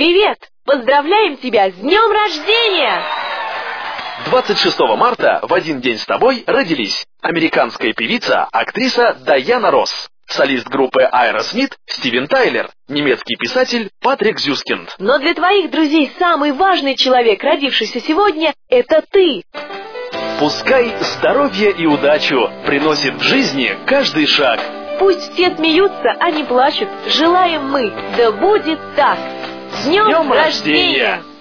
Привет! Поздравляем тебя с днем рождения! 26 марта в один день с тобой родились американская певица, актриса Дайана Росс, солист группы Aerosmith Стивен Тайлер, немецкий писатель Патрик Зюскинд. Но для твоих друзей самый важный человек, родившийся сегодня, это ты. Пускай здоровье и удачу приносит в жизни каждый шаг. Пусть все смеются, а не плачут. Желаем мы, да будет так. С днем рождения!